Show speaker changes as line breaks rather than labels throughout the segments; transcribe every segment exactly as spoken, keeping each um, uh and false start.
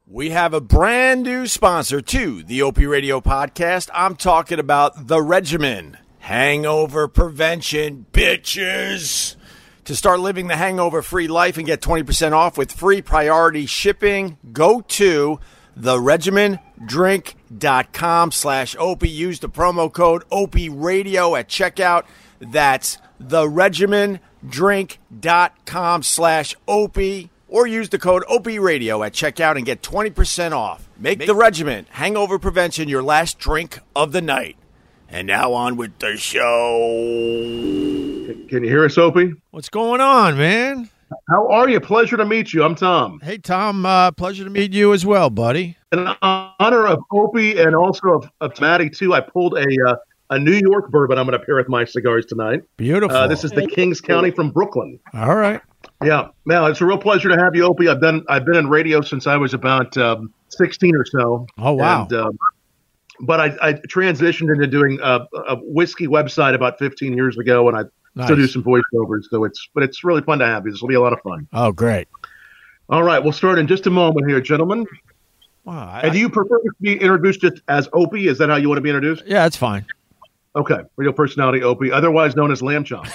We have a brand new sponsor to the O P Radio podcast. I'm talking about The Regimen. Hangover prevention, bitches. To start living the hangover-free life and get twenty percent off with free priority shipping, go to theregimendrink.com slash OP. Use the promo code O P Radio at checkout. That's theregimendrink.com slash OP. Or use the code O P Radio at checkout and get twenty percent off. Make, Make The Regimen hangover prevention your last drink of the night. And now on with the show.
Can you hear us, Opie?
What's going on, man?
How are you? Pleasure to meet you. I'm Tom.
Hey, Tom. Uh, pleasure to meet you as well, buddy.
In honor of Opie and also of, of Maddie, too, I pulled a uh, a New York bourbon I'm going to pair with my cigars tonight.
Beautiful.
Uh, this is the Kings County from Brooklyn.
All right.
Yeah. Now, it's a real pleasure to have you, Opie. I've done I've been in radio since I was about um, sixteen or so.
Oh, wow.
And, um, but I, I transitioned into doing a, a whiskey website about fifteen years ago, and I
Nice.
still do some voiceovers. So it's but it's really fun to have you. This will be a lot of fun.
Oh, great.
All right, we'll start in just a moment here, gentlemen.
Wow. I,
And do you prefer to be introduced just as Opie? Is that how you want to be introduced?
yeah, that's fine.
Okay, radio personality Opie, otherwise known as Lamb Chop.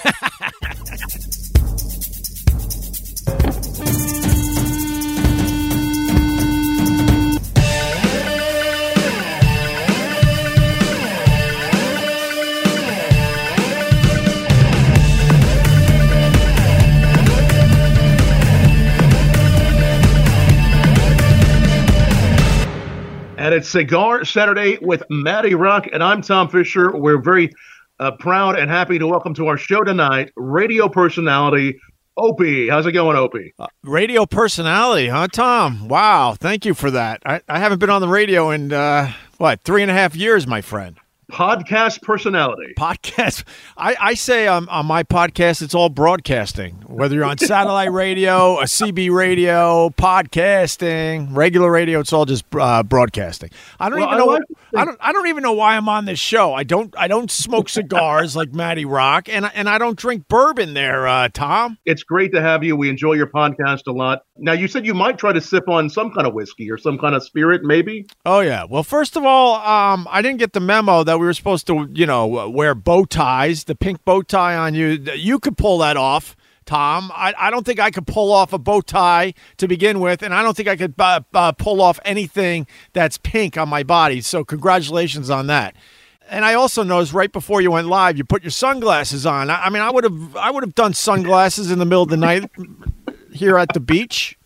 And it's Cigar Saturday with Maddie Rock, and I'm Tom Fisher. We're very uh, proud and happy to welcome to our show tonight radio personality Opie. How's it going, Opie?
Uh, radio personality, huh, Tom? Wow, thank you for that. I, I haven't been on the radio in, uh, what, three and a half years, my friend.
Podcast personality.
Podcast. I, I say um, on my podcast, it's all broadcasting. Whether you're on satellite radio, a C B radio, podcasting, regular radio, it's all just uh, broadcasting. I don't
Well,
even
I
know.
like
What, I don't. I don't even know why I'm on this show. I don't. I don't smoke cigars like Maddie Rock, and and I don't drink bourbon. There, uh, Tom.
It's great to have you. We enjoy your podcast a lot. Now, you said you might try to sip on some kind of whiskey or some kind of spirit, maybe?
Oh yeah. Well, first of all, um, I didn't get the memo that we were supposed to, you know, wear bow ties. The pink bow tie on you. You could pull that off, Tom. I, I don't think I could pull off a bow tie to begin with, and I don't think I could uh, uh, pull off anything that's pink on my body. So congratulations on that. And I also noticed right before you went live, you put your sunglasses on. I, I mean, I would have, I would have done sunglasses in the middle of the night here at the beach.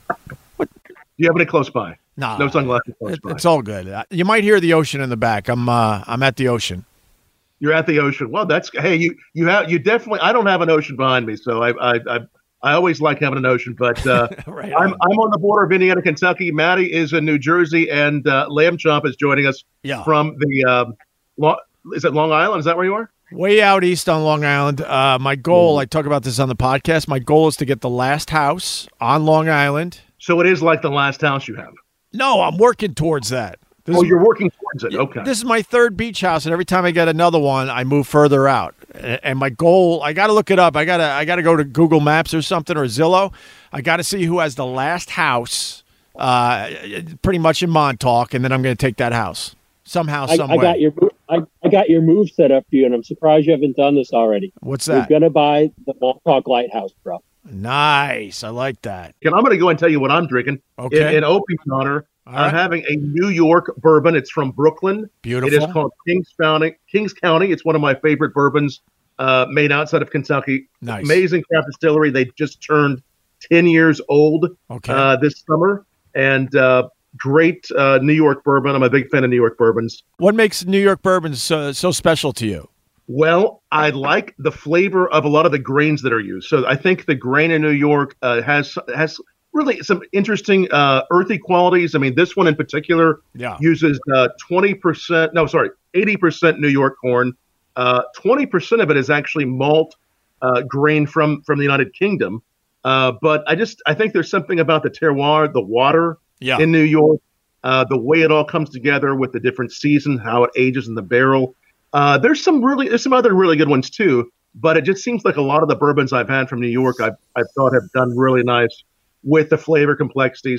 Do you have any close by?
No,
No sunglasses close
it,
by.
it's all good. Uh, You might hear the ocean in the back. I'm, uh, I'm at the ocean.
You're at the ocean. Well, that's hey, you you have you definitely. I don't have an ocean behind me, so I I I, I always like having an ocean. But uh,
Right
I'm
on.
I'm on the border of Indiana, Kentucky. Maddie is in New Jersey, and uh, Lamb Chop is joining us
Yeah.
from the. Um, Lo- is it Long Island? Is that where you are?
Way out east on Long Island. Uh, my goal, I talk about this on the podcast, my goal is to get the last house on Long Island.
So it is like the last house you have.
No, I'm working towards that. This
Oh,
is,
you're working towards it. Okay.
This is my third beach house, and every time I get another one, I move further out. A- And my goal, I got to look it up. I got to I got to go to Google Maps or something or Zillow. I got to see who has the last house, uh, pretty much in Montauk, and then I'm going to take that house somehow,
I,
some
I
way.
got your I, I got your move set up for you, and I'm surprised you haven't done this already.
What's
We're
that?
gonna buy the Montauk Lighthouse, bro.
Nice. I like that.
And I'm going to go and tell you what I'm drinking.
Okay.
In, in Opie's honor,
All
I'm
right.
having a New York bourbon. It's from Brooklyn.
Beautiful.
It is called Kings County. Kings County. It's one of my favorite bourbons uh, made outside of Kentucky.
Nice.
Amazing craft distillery. They just turned ten years old
Okay.
uh, this summer. And uh, great uh, New York bourbon. I'm a big fan of New York bourbons.
What makes New York bourbon so, so special to you?
Well, I like the flavor of a lot of the grains that are used. So I think the grain in New York uh, has has really some interesting uh, earthy qualities. I mean, this one in particular
Yeah.
uses uh, twenty percent, no, sorry, eighty percent New York corn. Uh, twenty percent of it is actually malt uh, grain from, from the United Kingdom. Uh, but I just, I think there's something about the terroir, the water
Yeah.
in New York, uh, the way it all comes together with the different seasons, how it ages in the barrel. Uh, there's some really, there's some other really good ones too, but it just seems like a lot of the bourbons I've had from New York, I've, I've thought have done really nice with the flavor complexities.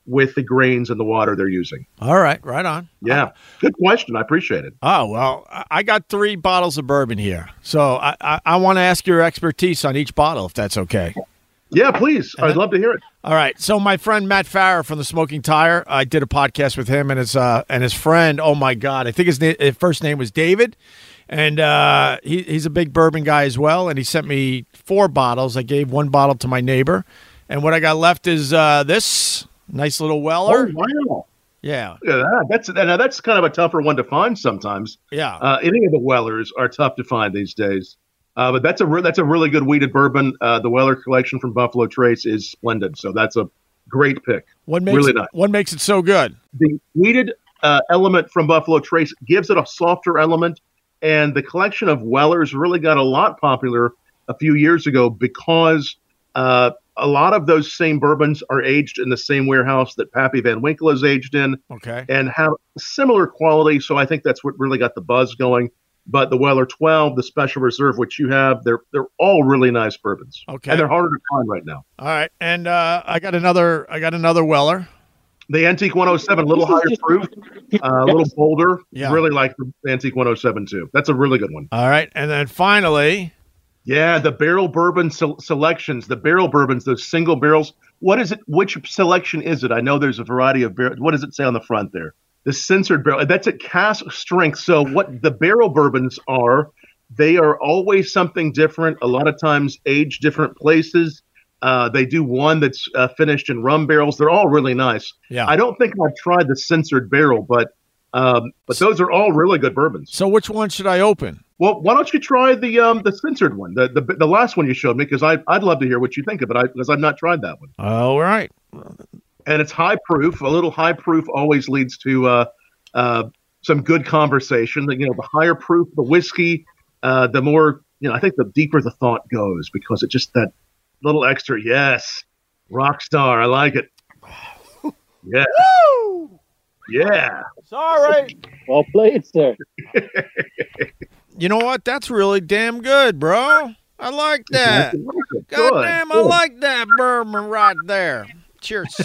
with the grains and the water they're using.
All right, right on.
Yeah,
Uh,
good question. I appreciate it.
oh, well, I- I got three bottles of bourbon here. So I, I, I want to ask your expertise on each bottle, if that's okay.
Yeah, please. I'd love to hear it.
All right. So my friend Matt Farrer from the Smoking Tire, I did a podcast with him and his uh, and his friend. Oh my God, I think his, na- his first name was David, and uh, he, he's a big bourbon guy as well. And he sent me four bottles. I gave one bottle to my neighbor, and what I got left is uh, this nice little Weller.
Oh, wow.
Yeah,
Look at that. That's now that's kind of a tougher one to find sometimes.
yeah.
Uh, any of the Wellers are tough to find these days. Uh, but that's a re- that's a really good weeded bourbon. Uh, the Weller collection from Buffalo Trace is splendid. So that's a great pick.
What makes
really
it,
nice.
what makes it so good?
The weeded uh, element from Buffalo Trace gives it a softer element, and the collection of Wellers really got a lot popular a few years ago because uh, a lot of those same bourbons are aged in the same warehouse that Pappy Van Winkle is aged in,
Okay.
and have similar quality. So I think that's what really got the buzz going. But the Weller twelve, the Special Reserve, which you have, they're they're all really nice bourbons.
Okay.
And they're harder to find right now.
All right. And uh, I got another. I got another Weller.
The Antique one oh seven, a little higher proof, uh, a little bolder.
Yeah.
Really like the Antique one oh seven too. That's a really good one.
All right. And then finally,
Yeah, the barrel bourbon se- selections, the barrel bourbons, those single barrels. What is it? Which selection is it? I know there's a variety of barrels. What does it say on the front there? The censored barrel. That's at cask strength. So what the barrel bourbons are, they are always something different. A lot of times aged different places. Uh, they do one that's uh, finished in rum barrels. They're all really nice.
yeah.
I don't think I've tried the censored barrel, but um, but those are all really good bourbons.
So which one should I open?
Well, why don't you try the um, the censored one, the, the the last one you showed me? Because I I'd love to hear what you think of it. I, because I've not tried that one.
All right.
And it's high proof. A little high proof always leads to uh, uh, some good conversation. You know, the higher proof the whiskey, uh, the more, you know, I think the deeper the thought goes, because it just that little extra. Yes, rock star. I like it. Yeah,
Woo!
yeah.
Sorry.
Well played, sir.
You know what? That's really damn good, bro. I like that.
Good,
God damn, I
good.
like that bourbon right there. Cheers.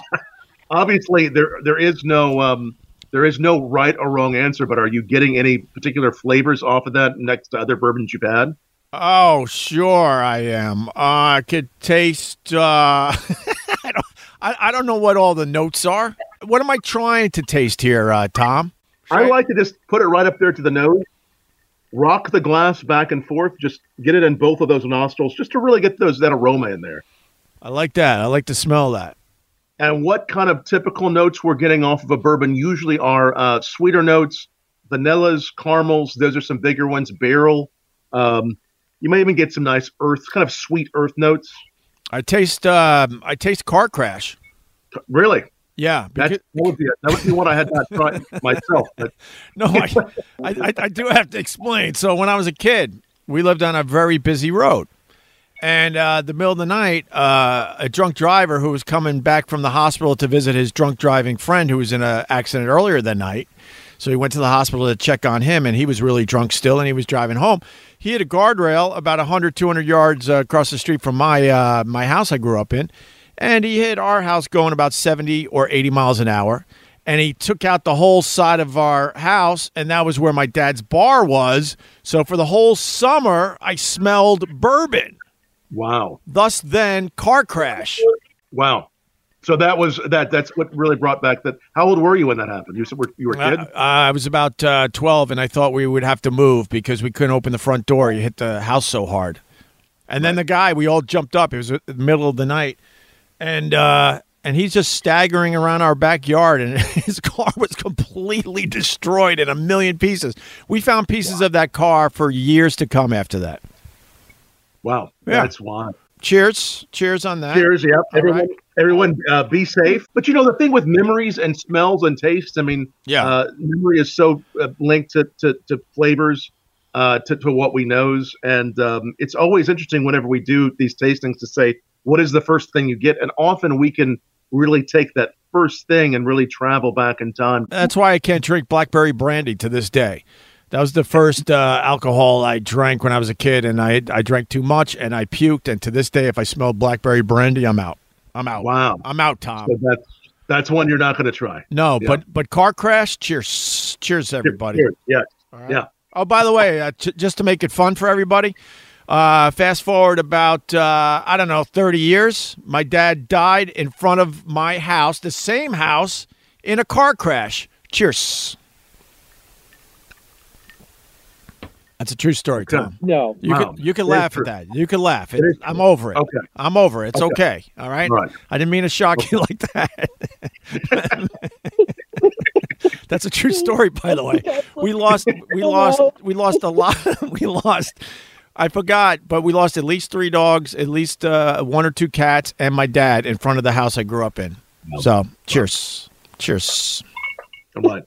Obviously, there there is no um, there is no right or wrong answer. But are you getting any particular flavors off of that next to other bourbons you've had?
Oh, sure I am. Uh, I could taste. Uh, I don't. I, I don't know what all the notes are. What am I trying to taste here, uh, Tom?
I like to just put it right up there to the nose, rock the glass back and forth, just get it in both of those nostrils, just to really get those that aroma in there.
I like that. I like to smell that.
And what kind of typical notes we're getting off of a bourbon usually are uh, sweeter notes, vanillas, caramels. Those are some bigger ones. Barrel. Um, you may even get some nice earth, kind of sweet earth notes.
I taste. Um, I taste car crash.
Really,
Yeah.
that,
Because,
that would be that would be one I had not tried myself. But
no, I, I, I, I do have to explain. So when I was a kid, we lived on a very busy road. And uh, the middle of the night, uh, a drunk driver who was coming back from the hospital to visit his drunk driving friend who was in an accident earlier that night. So he went to the hospital to check on him, and he was really drunk still, and he was driving home. He hit a guardrail about one hundred, two hundred yards uh, across the street from my uh, my house I grew up in, and he hit our house going about seventy or eighty miles an hour. And he took out the whole side of our house, and that was where my dad's bar was. So for the whole summer, I smelled bourbon.
wow,
Thus, then, car crash.
wow. So that was that. That's what really brought back that. How old were you when that happened? You said were- you were a kid.
Uh, I was about uh, twelve, and I thought we would have to move because we couldn't open the front door. You hit the house so hard. And then the guy, we all jumped up. It was the middle of the night. And uh, and he's just staggering around our backyard, and his car was completely destroyed in a million pieces. We found pieces of that car for years to come after that.
Wow,
Yeah.
that's wild.
Cheers. Cheers on that.
Cheers, yep.
All
Everyone,
right.
everyone, uh, be safe. But you know the thing with memories and smells and tastes. I mean,
Yeah.
uh, memory is so uh, linked to to, to flavors, uh, to to what we knows, and um, it's always interesting whenever we do these tastings to say what is the first thing you get, and often we can really take that first thing and really travel back in time.
That's why I can't drink blackberry brandy to this day. That was the first uh, alcohol I drank when I was a kid, and I I drank too much, and I puked. And to this day, if I smell blackberry brandy, I'm out. I'm out.
Wow.
I'm out, Tom.
So that's That's one you're not going to try.
No,
Yeah.
but but car crash. Cheers, cheers, everybody.
Cheers. Yeah.
All right.
Yeah.
Oh, by the way, uh, t- just to make it fun for everybody, uh, fast forward about uh, I don't know thirty years. My dad died in front of my house, the same house, in a car crash. Cheers. That's a true story, Tom.
No.
You
Wow.
can you can
It is
laugh
true.
at that. You can laugh. It,
It is
I'm
true.
over it.
Okay.
I'm over it. It's okay.
Okay.
All right.
Right.
I didn't mean to shock you like that. That's a true story, by the way. We lost. We lost. We lost a lot. We lost. I forgot, but we lost at least three dogs, at least uh, one or two cats, and my dad in front of the house I grew up in. So, cheers. Cheers.
All right.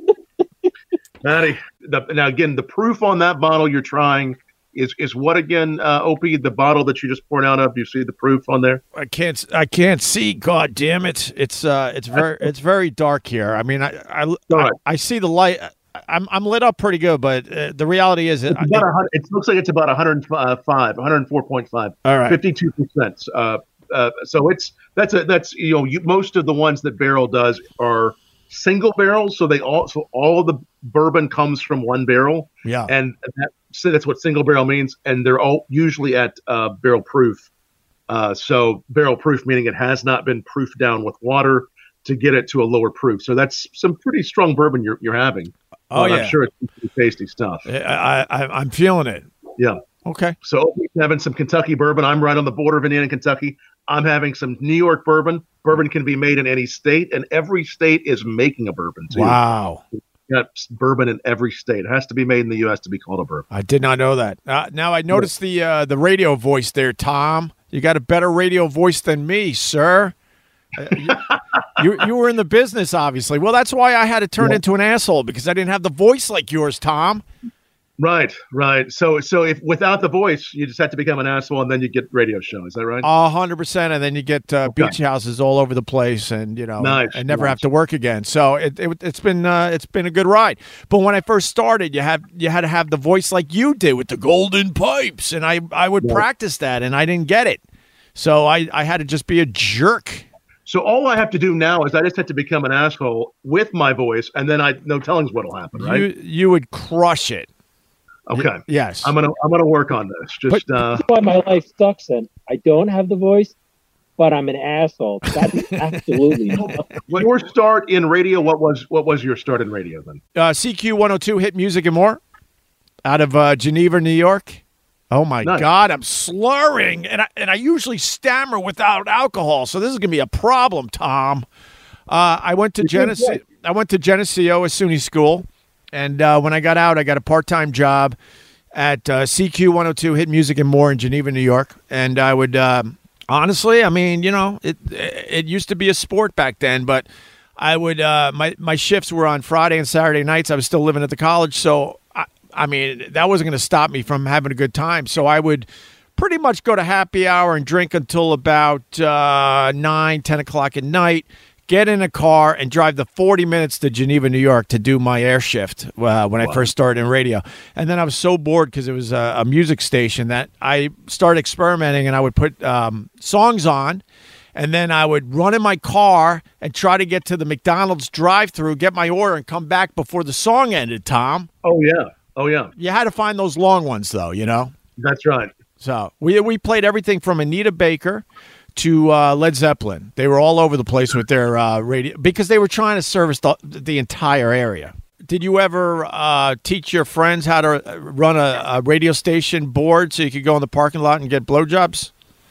Matty, the, now again, the proof on that bottle you're trying is is what again, uh, Opie? The bottle that you just poured out of. You see the proof on there?
I can't. I can't see. God damn it! It's uh. It's very. It's very dark here. I mean, I. I. I,
right.
I see the light. I'm. I'm lit up pretty good, but uh, the reality is, it,
It's about a hundred, it looks like it's about one hundred five, one hundred four point five.
All right.
fifty-two percent. Uh, uh, so it's that's a that's you know you, most of the ones that Barrel does are single barrels, so they all so all of the bourbon comes from one barrel.
Yeah.
And that, so that's what single barrel means, and they're all usually at uh, barrel proof. Uh, so barrel proof meaning it has not been proofed down with water to get it to a lower proof. So that's some pretty strong bourbon you're you're having.
Oh
Uh,
yeah.
I'm sure it's pretty tasty stuff.
I, I. I'm feeling it.
Yeah.
Okay.
So Opie's having some Kentucky bourbon. I'm right on the border of Indiana and Kentucky. I'm having some New York bourbon. Bourbon can be made in any state, and every state is making a bourbon too.
Wow.
You got bourbon in every state. It has to be made in the U S to be called a bourbon.
I did not know that. Uh, now I noticed the uh, the radio voice there, Tom. You got a better radio voice than me, sir. Uh, you, you you were in the business, obviously. Well, that's why I had to turn
Yeah.
into an asshole because I didn't have the voice like yours, Tom.
Right, right. So, so if without the voice, you just have to become an asshole, and then you get radio show. Is that right?
A hundred percent, and then you get uh,
Okay.
beach houses all over the place, and you know,
Nice,
and never
nice.
have to work again. So it, it it's been uh, it's been a good ride. But when I first started, you had you had to have the voice like you did with the golden pipes, and I I would
Yeah.
practice that, and I didn't get it, so I I had to just be a jerk.
So all I have to do now is I just have to become an asshole with my voice, and then I no telling what'll happen. Right?
You you would crush it.
Okay.
Yes.
I'm gonna I'm gonna work on this. Just uh,
That's why my life sucks. And I don't have the voice, but I'm an asshole. That's absolutely.
your start in radio. What was what was your start in radio then?
uh, C Q one oh two hit music and more, out of uh, Geneva, New York. Oh my
Nice.
God, I'm slurring, and I and I usually stammer without alcohol, so this is gonna be a problem, Tom. Uh, I went to
You're doing
Geneseo.
great.
I went to Geneseo, a SUNY school, and uh, when I got out, I got a part-time job at uh, C Q one oh two hit music and more in Geneva, New York, and I would um, honestly, I mean, you know, it it used to be a sport back then, but I would uh, my my shifts were on Friday and Saturday nights. I was still living at the college, so. I, I mean, that wasn't going to stop me from having a good time. So I would pretty much go to happy hour and drink until about uh, nine, ten o'clock at night, get in a car and drive the forty minutes to Geneva, New York to do my air shift uh, when I first started in radio. And then I was so bored because it was a, a music station that I started experimenting, and I would put um, songs on. And then I would run in my car and try to get to the McDonald's drive-thru, get my order, and come back before the song ended, Tom.
Oh yeah. Oh yeah.
You had to find those long ones, though, you know?
That's right.
So we we played everything from Anita Baker to uh, Led Zeppelin. They were all over the place with their uh, radio because they were trying to service the, the entire area. Did you ever uh, teach your friends how to run a, a radio station board so you could go in the parking lot and get blowjobs?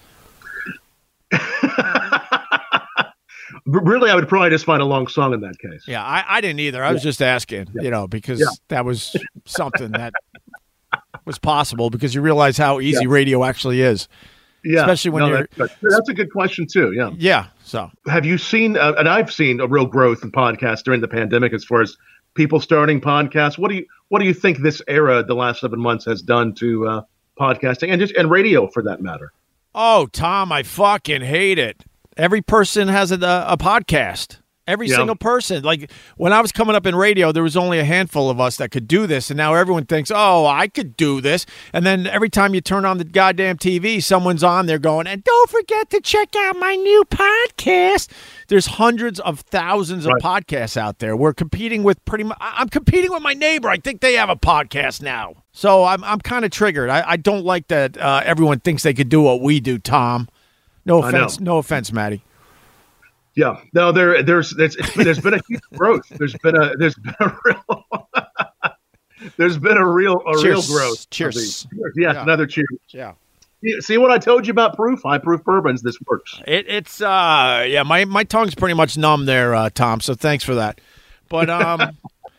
Really, I would probably just find a long song in that case.
Yeah, I, I didn't either. I was just asking,
Yeah.
you know, because
Yeah.
that was something that was possible because you realize how easy radio actually is.
Yeah.
Especially when
No,
you're-
That's, that's a good question too. Yeah.
Yeah, so.
Have you seen? Uh, and I've seen a real growth in podcasts during the pandemic as far as people starting podcasts. What do you What do you think this era, the last seven months, has done to uh, podcasting and just and radio for that matter?
Oh, Tom, I fucking hate it. Every person has a, a podcast. Every
Yeah.
single person. Like when I was coming up in radio, there was only a handful of us that could do this. And now everyone thinks, oh, I could do this. And then every time you turn on the goddamn T V, someone's on there going, and don't forget to check out my new podcast. There's hundreds of thousands of
Right.
podcasts out there. We're competing with pretty much, I'm competing with my neighbor. I think they have a podcast now. So I'm, I'm kind of triggered. I, I don't like that uh, everyone thinks they could do what we do, Tom. No
I know.
offense. No offense, Maddie.
Yeah, no, there, there's, it's, it's been, there's been a huge growth. There's been a, there's been a real, there's been a real, a
Cheers.
real growth.
Cheers.
Cheers. Yes,
Yeah.
another cheers.
Yeah.
See- See what I told you about proof? High proof bourbons. This works.
It, it's uh yeah, my, my tongue's pretty much numb there, uh, Tom. So thanks for that. But um,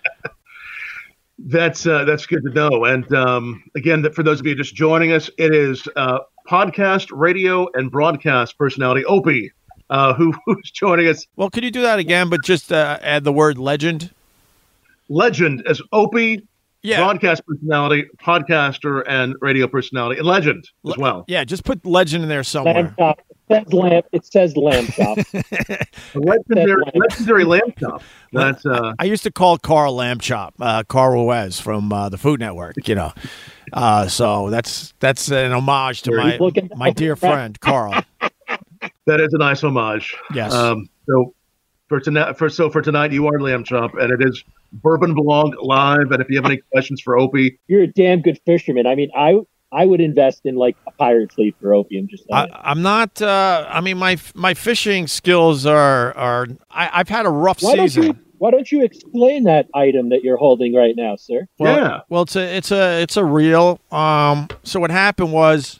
That's uh, that's good to know. And um, again, that for those of you just joining us, it is uh, podcast, radio, and broadcast personality Opie, uh, who, who's joining us.
well, could you do that again? But just uh, add the word legend.
Legend as Opie,
Yeah,
broadcast personality, podcaster, and radio personality, and legend as well.
yeah. Just put legend in there somewhere.
Lamb chop. It says lamb. It says lamb chop.
A legendary, legendary lamb chop. That's uh,
I used to call Carl Lamb Chop, uh, Carl Ruiz from uh, the Food Network. You know, uh, so that's that's an homage to my
Looking-
my dear friend Carl.
that is a nice homage.
Yes.
Um, so for tonight, for so for tonight, you are lamb chop, and it is Bourbon Blog live. And if you have any questions for Opie,
You're a damn good fisherman. I mean, I I would invest in like a pirate fleet for opium. Just
I,
saying.
I'm not. Uh, I mean, my my fishing skills are are. I, I've had a rough
why don't
season.
you Why don't you explain that item that you're holding right now, sir?
Well,
Yeah.
Well, it's a it's a it's a reel. Um. So what happened was,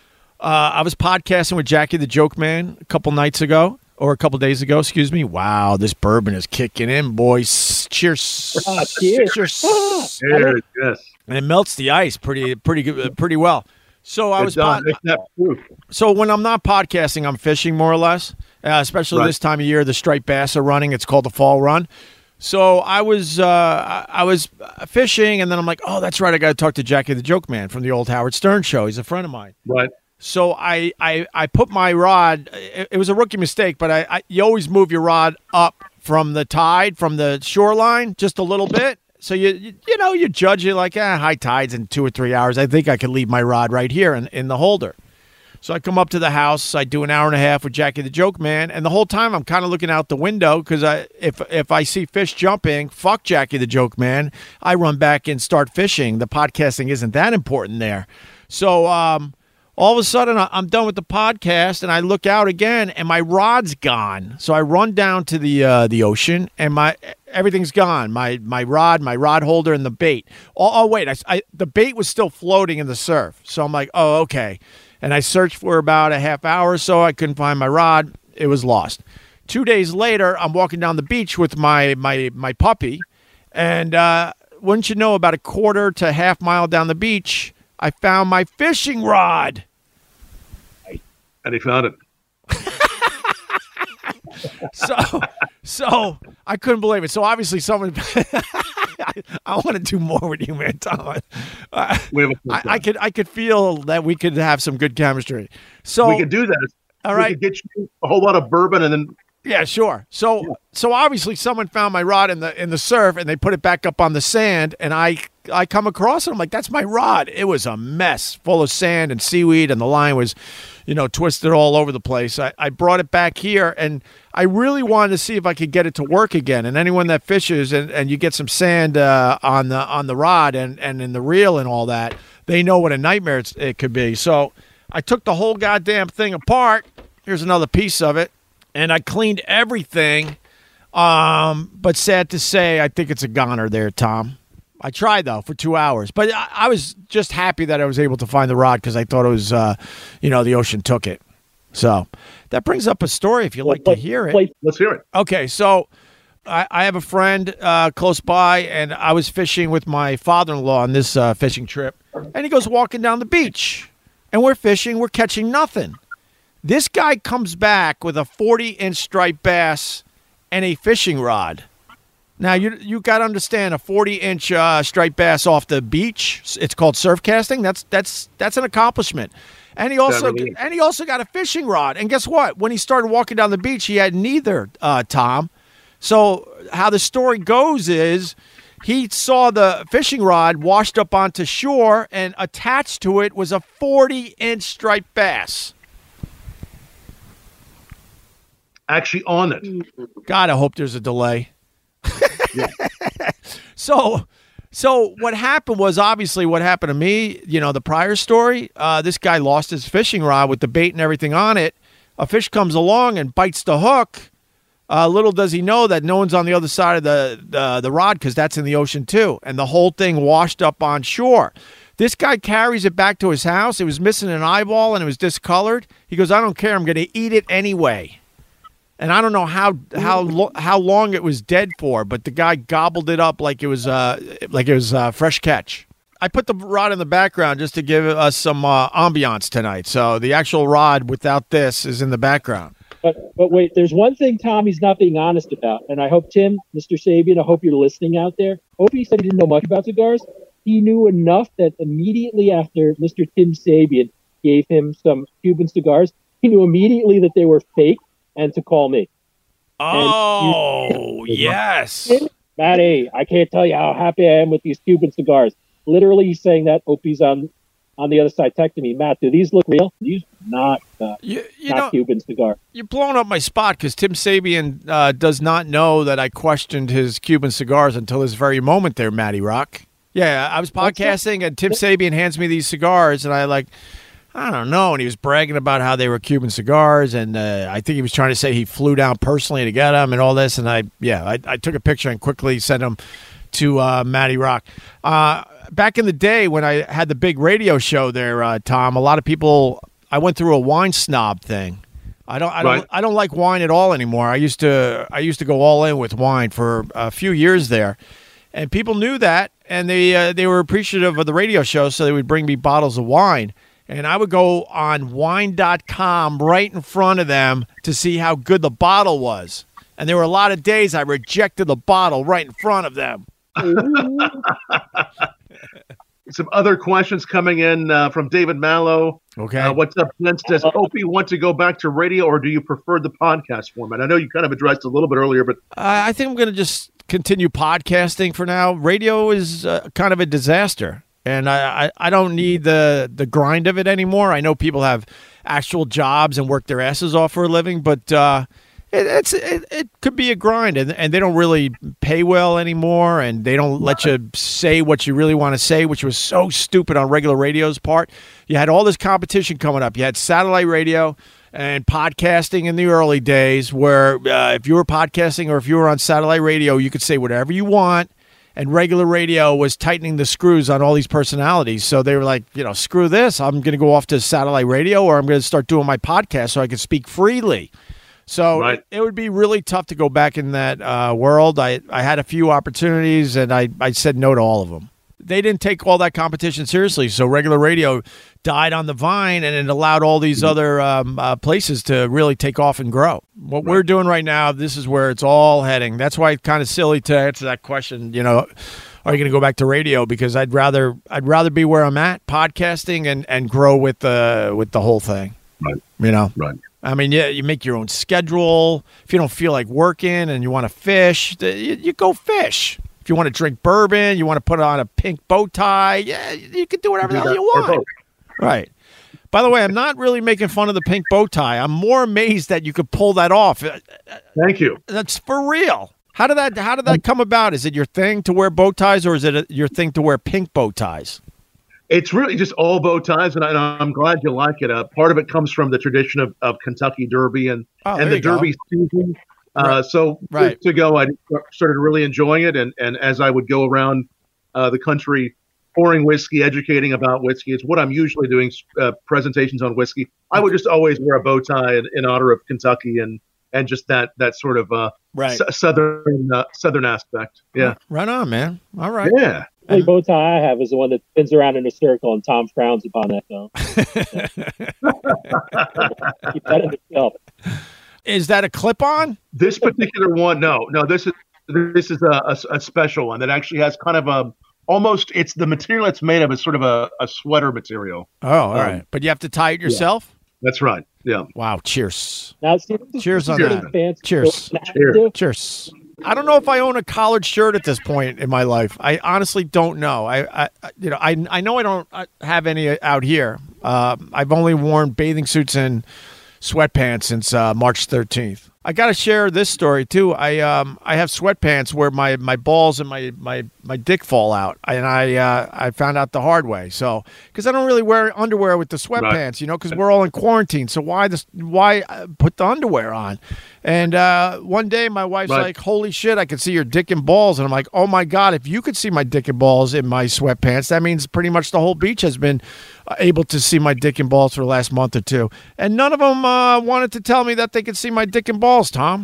uh, I was podcasting with Jackie the Joke Man a couple nights ago, or a couple days ago. Excuse me. Wow, this bourbon is kicking in, boys. Cheers.
Ah, cheers.
Cheers.
Ah,
Cheers, yes,
And it melts the ice pretty pretty good, pretty well. So I
it
was
does.
pod-
It's that proof.
so when I'm not podcasting, I'm fishing more or less. Uh, especially
Right.
this time of year, the striped bass are running. It's called the fall run. So I was uh, I I was fishing, and then I'm like, oh, that's right. I got to talk to Jackie the Joke Man from the old Howard Stern show. He's a friend of mine.
Right.
So I I, I put my rod. It, it was a rookie mistake, but I, I you always move your rod up from the tide, from the shoreline, just a little bit. So you you, you know you judge it like ah, high tides in two or three hours. I think I could leave my rod right here in, in the holder. So I come up to the house. I do an hour and a half with Jackie the Joke Man, and the whole time I'm kind of looking out the window because I if if I see fish jumping, fuck Jackie the Joke Man. I run back and start fishing. The podcasting isn't that important there. So um, all of a sudden I- I'm done with the podcast, and I look out again, and my rod's gone. So I run down to the uh, the ocean, and my everything's gone. My my rod, my rod holder, and the bait. Oh, oh wait, I, I the bait was still floating in the surf. So I'm like, oh okay. And I searched for about a half hour or so. I couldn't find my rod. It was lost. Two days later, I'm walking down the beach with my my my puppy, and uh, wouldn't you know, about a quarter to half mile down the beach, I found my fishing rod.
And he found it.
So, so I couldn't believe it. So obviously, someone. I, I want to do more with you, man, Tom. Uh,
We have a
I, I could I could feel that we could have some good chemistry. So
we could do that.
all
we
right.
could get you a whole lot of bourbon, and then
Yeah, sure. So so obviously someone found my rod in the in the surf, and they put it back up on the sand, and I I come across it. I'm like, that's my rod. It was a mess, full of sand and seaweed, and the line was, you know, twisted all over the place. I, I brought it back here, and I really wanted to see if I could get it to work again. And anyone that fishes and, and you get some sand uh, on the on the rod and, and in the reel and all that, they know what a nightmare it's, it could be. So I took the whole goddamn thing apart. Here's another piece of it. And I cleaned everything. Um, but sad to say, I think it's a goner there, Tom. I tried, though, for two hours. But I, I was just happy that I was able to find the rod because I thought it was, uh, you know, the ocean took it. So that brings up a story if you'd like to hear it.
Play-
let's hear it.
Okay, so I, I have a friend uh, close by, and I was fishing with my father-in-law on this uh, fishing trip. And he goes walking down the beach. And we're fishing. We're catching nothing. This guy comes back with a forty-inch striped bass and a fishing rod. Now, you you got to understand, a forty-inch uh, striped bass off the beach, it's called surf casting. That's that's that's an accomplishment. And he also
really is.
and he also got a fishing rod. And guess what? When he started walking down the beach, he had neither, uh, Tom. So how the story goes is he saw the fishing rod washed up onto shore, and attached to it was a forty-inch striped bass.
Actually on it.
God, I hope there's a delay. So, so what happened was obviously what happened to me, you know, the prior story, uh, this guy lost his fishing rod with the bait and everything on it. A fish comes along and bites the hook. Uh, little does he know that no one's on the other side of the, the, the rod, because that's in the ocean too. And the whole thing washed up on shore. This guy carries it back to his house. It was missing an eyeball and it was discolored. He goes, I don't care. I'm going to eat it anyway. And I don't know how how lo- how long it was dead for, but the guy gobbled it up like it was uh, like it was uh, fresh catch. I put the rod in the background just to give us some uh, ambiance tonight. So the actual rod without this is in the background.
But but wait, there's one thing Tommy's not being honest about, and I hope Tim, Mister Sabian, I hope you're listening out there. Opie said he didn't know much about cigars. He knew enough that immediately after Mister Tim Sabian gave him some Cuban cigars, he knew immediately that they were fake. And to call me.
Oh, yes.
Matty, I can't tell you how happy I am with these Cuban cigars. Literally, he's saying that. Opie's on on the other side texting me. Matt, do these look real? These are not, uh,
you, you
not
know,
Cuban cigars.
You're blowing up my spot because Tim Sabian uh, does not know that I questioned his Cuban cigars until this very moment there, Matty Rock. Yeah, I was podcasting and Tim Sabian hands me these cigars and I like... I don't know. And he was bragging about how they were Cuban cigars. And uh, I think he was trying to say he flew down personally to get them and all this. And I, yeah, I, I took a picture and quickly sent them to uh, Matty Rock. Uh, back in the day when I had the big radio show there, uh, Tom, a lot of people, I went through a wine snob thing. I don't, I don't, right. I don't like wine at all anymore. I used to, I used to go all in with wine for a few years there. And people knew that. And they, uh, they were appreciative of the radio show. So they would bring me bottles of wine. And I would go on wine dot com right in front of them to see how good the bottle was. And there were a lot of days I rejected the bottle right in front of them.
Some other questions coming in uh, from David Mallow.
Okay.
Uh, what's up, Vince? Does Opie want to go back to radio, or do you prefer the podcast format? I know you kind of addressed it a little bit earlier, but
uh, I think I'm going to just continue podcasting for now. Radio is uh, kind of a disaster. And I, I, I don't need the, the grind of it anymore. I know people have actual jobs and work their asses off for a living, but uh, it, it's it, it could be a grind, and, and they don't really pay well anymore, and they don't let you say what you really want to say, which was so stupid on regular radio's part. You had all this competition coming up. You had satellite radio and podcasting in the early days where uh, if you were podcasting or if you were on satellite radio, you could say whatever you want. And regular radio was tightening the screws on all these personalities. So they were like, you know, screw this. I'm going to go off to satellite radio, or I'm going to start doing my podcast so I can speak freely. So right. it, it would be really tough to go back in that uh, world. I, I had a few opportunities, and I, I said no to all of them. They didn't take all that competition seriously. So regular radio died on the vine, and it allowed all these other um, uh, places to really take off and grow. What right. we're doing right now, this is where it's all heading. That's why it's kind of silly to answer that question. You know, are you going to go back to radio? Because I'd rather I'd rather be where I'm at, podcasting, and, and grow with the with the whole thing.
Right.
You know.
Right.
I mean, yeah, you make your own schedule. If you don't feel like working and you want to fish, you, you go fish. If you want to drink bourbon, you want to put on a pink bow tie, yeah, you can do whatever the hell you want. Right. By the way, I'm not really making fun of the pink bow tie. I'm more amazed that you could pull that off.
Thank you.
That's for real. How did that How did that come about? Is it your thing to wear bow ties, or is it a, your thing to wear pink bow ties?
It's really just all bow ties, and, I, and I'm glad you like it. Uh, part of it comes from the tradition of, of Kentucky Derby and,
oh,
and the Derby go. season. Uh, right. So
right.
to go, I started really enjoying it, and, and as I would go around uh, the country pouring whiskey, educating about whiskey, it's what I'm usually doing, uh, presentations on whiskey. I would just always wear a bow tie in, in honor of Kentucky and and just that that sort of uh,
right.
s- southern uh, southern aspect. Yeah,
right on, man. All right.
Yeah.
The only bow tie I have is the one that spins around in a circle, and Tom frowns upon that. So keep that in the shelf.
Is that a clip-on?
This particular one, no, no. This is this is a, a, a special one that actually has kind of a almost. It's the material it's made of is sort of a, a sweater material.
Oh, all um, right. But you have to tie it yourself.
Yeah. That's right. Yeah.
Wow. Cheers.
Now, see,
Cheers on
that.
Cheers.
Cheers.
Cheers. I don't know if I own a collared shirt at this point in my life. I honestly don't know. I, I you know, I, I know I don't have any out here. Uh, I've only worn bathing suits and sweatpants since uh, March thirteenth. I got to share this story too. I um I have sweatpants where my, my balls and my, my, my dick fall out, and I uh, I found out the hard way. So because I don't really wear underwear with the sweatpants, right. you know, because we're all in quarantine. So why this why put the underwear on? And uh, one day my wife's right. like, "Holy shit, I can see your dick and balls," and I'm like, "Oh my god, if you could see my dick and balls in my sweatpants, that means pretty much the whole beach has been able to see my dick and balls for the last month or two." And none of them uh, wanted to tell me that they could see my dick and balls, Tom.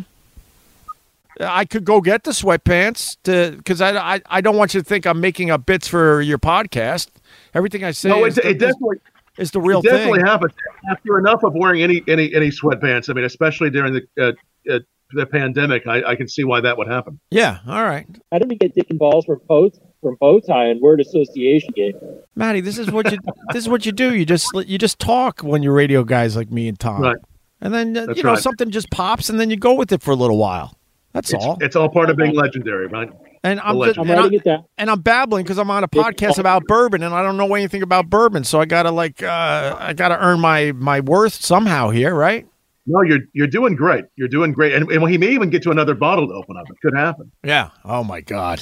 I could go get the sweatpants to because I, I I don't want you to think I'm making up bits for your podcast. Everything I say
no,
is,
it, it definitely,
is the real
it definitely
thing.
happens. After enough of wearing any any any sweatpants, I mean, especially during the uh, uh, the pandemic, I, I can see why that would happen.
Yeah, all right.
How did we get dick and balls from bow from bow tie and word association game?
Matty, this is what you this is what you do. You just you just talk when you're radio guys like me and Tom,
right?
And then uh,
That's
you know
right.
something just pops, and then you go with it for a little while. That's
it's,
all.
It's all part of being legendary, right?
And I'm, just,
I'm
and,
writing
I,
it down.
and I'm babbling because I'm on a podcast about bourbon, and I don't know anything about bourbon, so I gotta like uh, I gotta earn my my worth somehow here, right?
No, you're you're doing great. You're doing great, and, and he may even get to another bottle to open up. It could happen.
Yeah. Oh my God.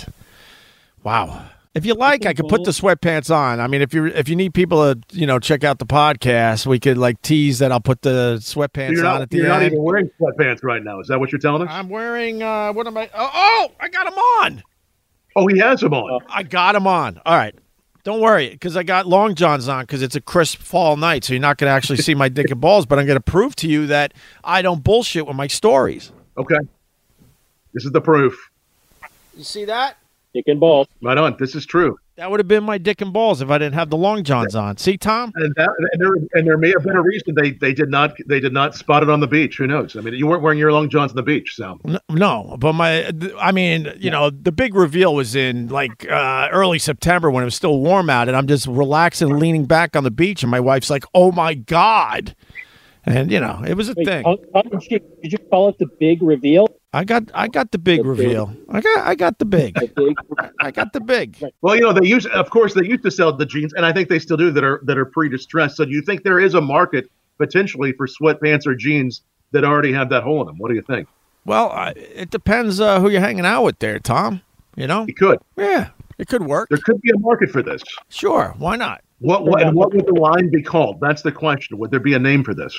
Wow. If you like, I could put the sweatpants on. I mean, if you if you need people to you know check out the podcast, we could like tease that I'll put the sweatpants
you're not,
on at the
you're
end.
You're not even wearing sweatpants right now. Is that what you're telling us?
I'm wearing. Uh, what am I? Oh, oh, I got them on.
Oh, he has them on.
I got them on. All right. Don't worry, because I got long johns on because it's a crisp fall night, so you're not going to actually see my dick and balls, but I'm going to prove to you that I don't bullshit with my stories.
Okay. This is the proof.
You see that?
Dick and balls.
Right on. This is true.
That would have been my dick and balls if I didn't have the long johns on. See, Tom?
And, that, and, there, and there may have been a reason they, they did not they did not spot it on the beach. Who knows? I mean, you weren't wearing your long johns on the beach, so.
No, but my, I mean, you know, the big reveal was in like uh, early September when it was still warm out, and I'm just relaxing, leaning back on the beach, and my wife's like, "Oh my God!" And you know, it was a
Wait,
thing.
tongue, tongue in cheek, did you call it the big reveal?
I got, I got the big
The
reveal.
big.
I got, I got the big.
The big.
I got the big.
Well, you know, they use, of course, they used to sell the jeans, and I think they still do that are that are pre-distressed. So, do you think there is a market potentially for sweatpants or jeans that already have that hole in them? What do you think?
Well, I, it depends uh, who you're hanging out with there, Tom. You know?
It could.
Yeah, it could work.
There could be a market for this.
Sure, why not?
What what, and what would the line be called? That's the question. Would there be a name for this?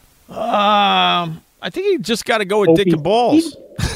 Um, I think you just got to go with
O P.
dick and balls.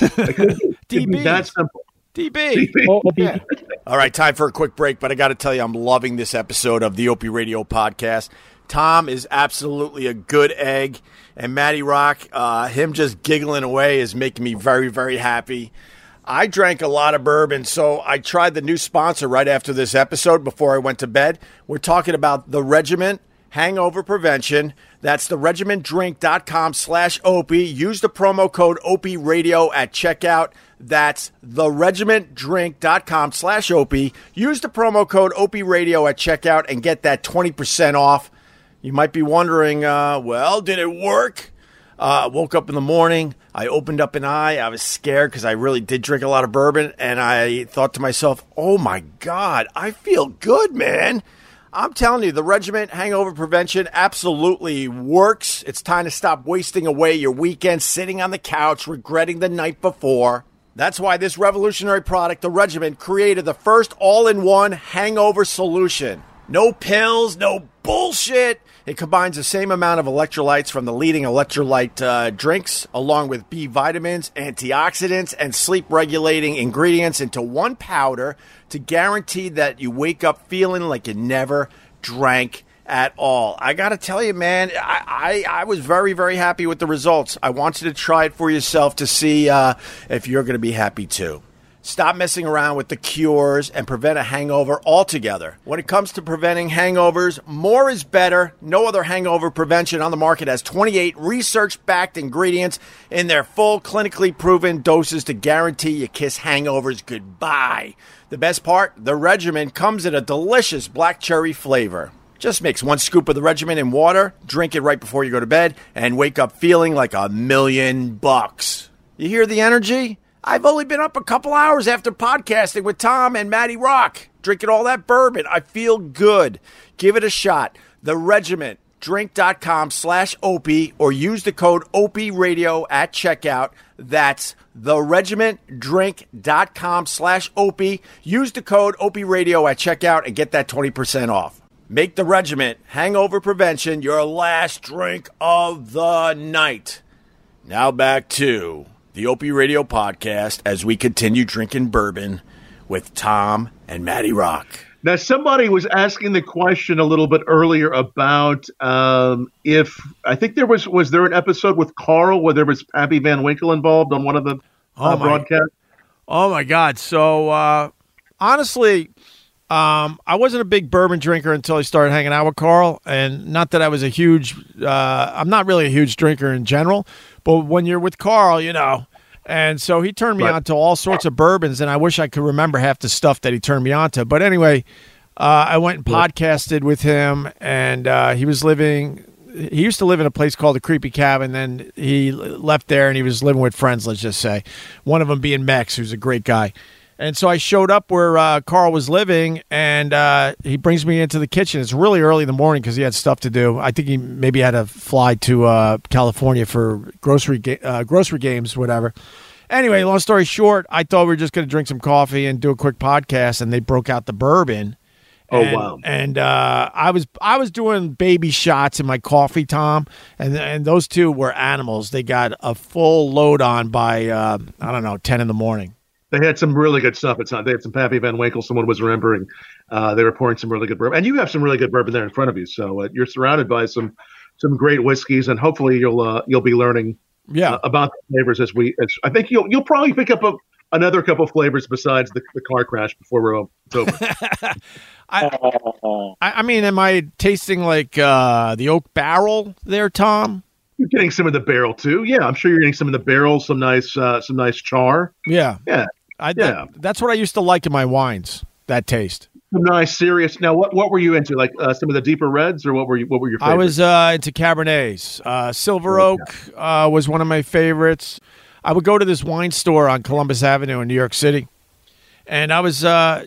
D B. That simple.
D B.
D B.
Oh, okay.
Yeah. All right, time for a quick break, but I got to tell you, I'm loving this episode of the Opie Radio podcast. Tom is absolutely a good egg, and Matty Rock, uh, him just giggling away is making me very, very happy. I drank a lot of bourbon, so I tried the new sponsor right after this episode before I went to bed. We're talking about The Regiment Hangover Prevention. That's the regiment drink dot com slash Opie. Use the promo code Opie Radio at checkout. That's the regiment drink dot com slash Opie. Use the promo code Opie Radio at checkout and get that twenty percent off. You might be wondering, uh, well, did it work? I uh, woke up in the morning. I opened up an eye. I was scared because I really did drink a lot of bourbon. And I thought to myself, oh, my God, I feel good, man. I'm telling you, the Regiment Hangover Prevention absolutely works. It's time to stop wasting away your weekend sitting on the couch regretting the night before. That's why this revolutionary product, the Regiment, created the first all-in-one hangover solution. No pills, no bullshit. It combines the same amount of electrolytes from the leading electrolyte uh, drinks, along with B vitamins, antioxidants, and sleep-regulating ingredients into one powder to guarantee that you wake up feeling like you never drank at all. I got to tell you, man, I, I, I was very, very happy with the results. I want you to try it for yourself to see uh, if you're going to be happy too. Stop messing around with the cures and prevent a hangover altogether. When it comes to preventing hangovers, more is better. No other hangover prevention on the market has twenty-eight research-backed ingredients in their full, clinically proven doses to guarantee you kiss hangovers goodbye. The best part, the Regiment comes in a delicious black cherry flavor. Just mix one scoop of the Regiment in water, drink it right before you go to bed, and wake up feeling like a million bucks. You hear the energy? I've only been up a couple hours after podcasting with Tom and Matty Rock, drinking all that bourbon. I feel good. Give it a shot. The Regiment. Drink.com slash Opie or use the code Opie Radio at checkout. That's theregimentdrink.com slash Opie. Use the code Opie Radio at checkout and get that twenty percent off. Make the Regiment Hangover Prevention your last drink of the night. Now back to the Opie Radio podcast as we continue drinking bourbon with Tom and Matty Rock.
Now, somebody was asking the question a little bit earlier about um, if I think there was was there an episode with Carl where there was Pappy Van Winkle involved on one of the uh,
oh my,
broadcasts?
Oh my God! So uh, honestly, um, I wasn't a big bourbon drinker until I started hanging out with Carl, and not that I was a huge. Uh, I'm not really a huge drinker in general, but when you're with Carl, you know. And so he turned me
right.
on to all sorts of bourbons, and I wish I could remember half the stuff that he turned me on to. But anyway, uh, I went and podcasted with him, and uh, he was living – he used to live in a place called the Creepy Cabin. Then he left there, and he was living with friends, let's just say, one of them being Mex, who's a great guy. And so I showed up where uh, Carl was living, and uh, he brings me into the kitchen. It's really early in the morning because he had stuff to do. I think he maybe had to fly to uh, California for grocery ga- uh, grocery games, whatever. Anyway, long story short, I thought we were just going to drink some coffee and do a quick podcast, and they broke out the bourbon. And,
oh wow!
And uh, I was I was doing baby shots in my coffee, Tom, and and those two were animals. They got a full load on by uh, I don't know ten in the morning.
They had some really good stuff at time. They had some Pappy Van Winkle. Someone was remembering. Uh, they were pouring some really good bourbon, and you have some really good bourbon there in front of you. So uh, you're surrounded by some some great whiskeys, and hopefully you'll uh, you'll be learning
yeah.
uh, about the flavors as we. As, I think you'll you'll probably pick up a, another couple of flavors besides the, the car crash before we're it's over.
I, I mean, am I tasting like uh, the oak barrel there, Tom?
You're getting some of the barrel too. Yeah, I'm sure you're getting some of the barrel, some nice uh, some nice char.
Yeah,
yeah.
I,
yeah.
That, that's what I used to like in my wines. That taste.
Some nice, serious. Now, what what were you into? Like uh, some of the deeper reds, or what were you? What were your favorites?
I was uh, into Cabernets. Uh, Silver
oh,
Oak uh, was one of my favorites. I would go to this wine store on Columbus Avenue in New York City, and I was uh,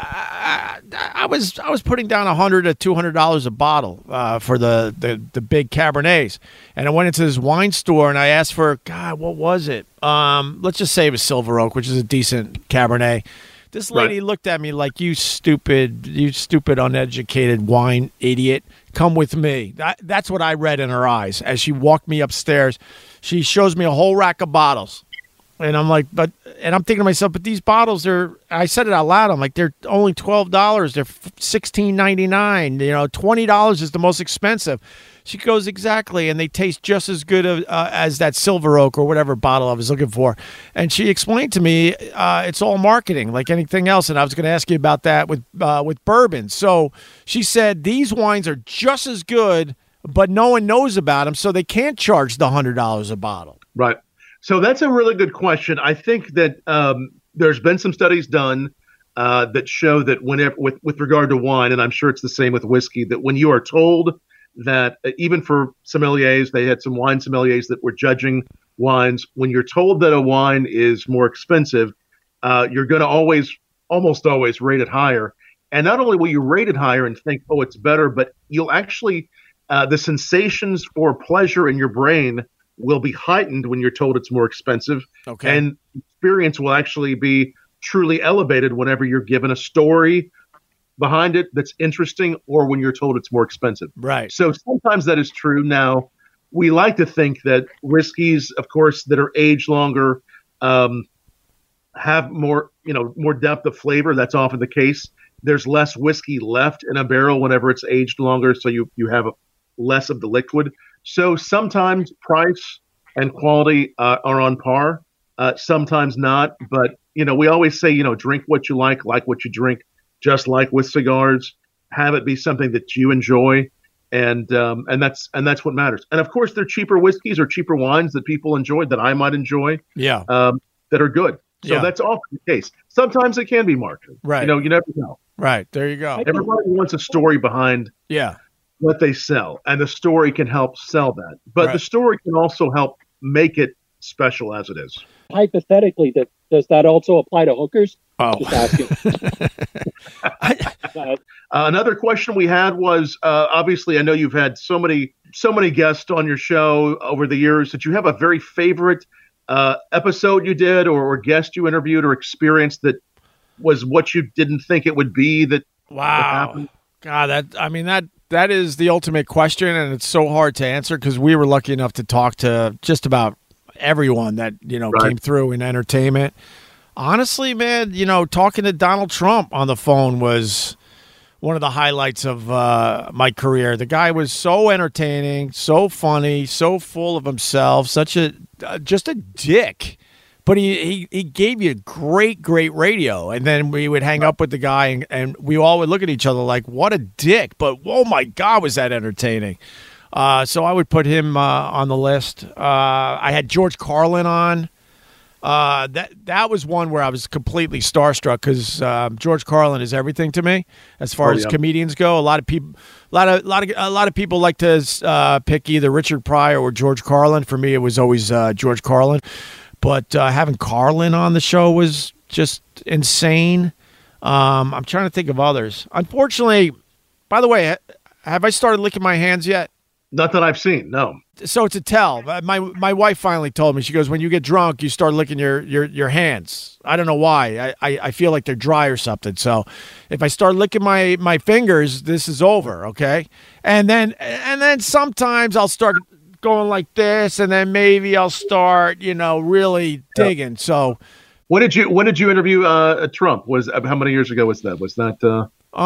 I, I, I was I was putting down a hundred to two hundred dollars a bottle uh, for the, the the big Cabernets. And I went into this wine store and I asked for, God, what was it? Um, let's just say it was Silver Oak, which is a decent Cabernet. This lady
right.
looked at me like, you stupid, you stupid, uneducated wine idiot. Come with me. That, that's what I read in her eyes as she walked me upstairs. She shows me a whole rack of bottles. And I'm like, but, and I'm thinking to myself, but these bottles are, I said it out loud. I'm like, they're only twelve dollars. They're sixteen ninety-nine. You know, twenty dollars is the most expensive. She goes, exactly. And they taste just as good uh, as that Silver Oak or whatever bottle I was looking for. And she explained to me, uh, it's all marketing like anything else. And I was going to ask you about that with, uh, with bourbon. So she said, these wines are just as good, but no one knows about them. So they can't charge the one hundred dollars a bottle.
Right. So that's a really good question. I think that um, there's been some studies done uh, that show that whenever, with, with regard to wine, and I'm sure it's the same with whiskey, that when you are told that uh, even for sommeliers, they had some wine sommeliers that were judging wines. When you're told that a wine is more expensive, uh, you're going to always, almost always rate it higher. And not only will you rate it higher and think, oh, it's better, but you'll actually, uh, the sensations for pleasure in your brain will be heightened when you're told it's more expensive.
Okay.
And experience will actually be truly elevated whenever you're given a story behind it that's interesting or when you're told it's more expensive.
Right.
So sometimes that is true. Now, we like to think that whiskeys, of course, that are aged longer um, have more, you know, more depth of flavor. That's often the case. There's less whiskey left in a barrel whenever it's aged longer, so you, you have a, less of the liquid. So sometimes price and quality uh, are on par, uh, sometimes not. But, you know, we always say, you know, drink what you like, like what you drink, just like with cigars. Have it be something that you enjoy. And um, and that's and that's what matters. And, of course, there are cheaper whiskeys or cheaper wines that people enjoy, that I might enjoy,
yeah,
um, that are good. So
yeah.
that's often the case. Sometimes it can be marketing.
Right.
You know, you never know.
Right. There you go.
Everybody wants a story behind
yeah.
what they sell, and the story can help sell that. But
right.
the story can also help make it special as it is.
Hypothetically, that Does that also apply to hookers?
Oh.
Just asking.
Uh, another question we had was, uh, obviously, I know you've had so many, so many guests on your show over the years. Did you have a very favorite uh, episode you did, or, or guest you interviewed, or experience that was what you didn't think it would be? That
wow,
that
God, that I mean that that is the ultimate question, and it's so hard to answer because we were lucky enough to talk to just about everyone that you know
right.
came through in entertainment. Honestly, man, you know, talking to Donald Trump on the phone was one of the highlights of uh, my career. The guy was so entertaining, so funny, so full of himself, such a uh, just a dick. But he, he, he gave you great, great radio. And then we would hang up with the guy, and, and we all would look at each other like, what a dick. But, oh, my God, was that entertaining. Uh, so I would put him uh, on the list. Uh, I had George Carlin on. Uh, that that was one where I was completely starstruck because uh, George Carlin is everything to me as far
oh,
as
yeah.
comedians go. A lot of people, a lot of, a lot of, a lot of people like to uh, pick either Richard Pryor or George Carlin. For me, it was always uh, George Carlin. But uh, having Carlin on the show was just insane. Um, I'm trying to think of others. Unfortunately, by the way, have I started licking my hands yet?
Not that I've seen, no.
So it's a tell. My my wife finally told me. She goes, when you get drunk, you start licking your your, your hands. I don't know why. I, I, I feel like they're dry or something. So if I start licking my, my fingers, this is over, okay? And then and then sometimes I'll start going like this, and then maybe I'll start, you know, really digging. So
when did you when did you interview uh, Trump? Was how many years ago was that? Was that uh...